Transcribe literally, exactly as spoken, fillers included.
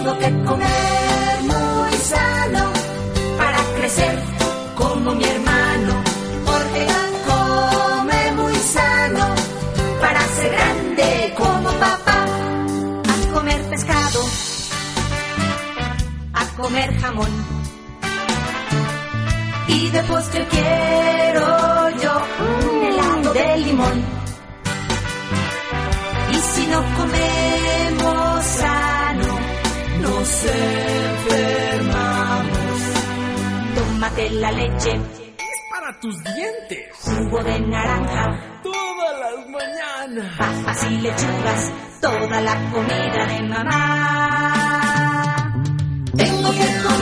Tengo que comer muy sano para crecer como mi hermano. Jorge come muy sano para ser grande como papá. A comer pescado, a comer jamón, y de postre quiero yo un helado de limón. Y si no comemos sano, nos enfermamos. Tómate la leche, es para tus dientes. Jugo de naranja, todas las mañanas. Papas y lechugas, toda la comida de mamá. Tengo que comer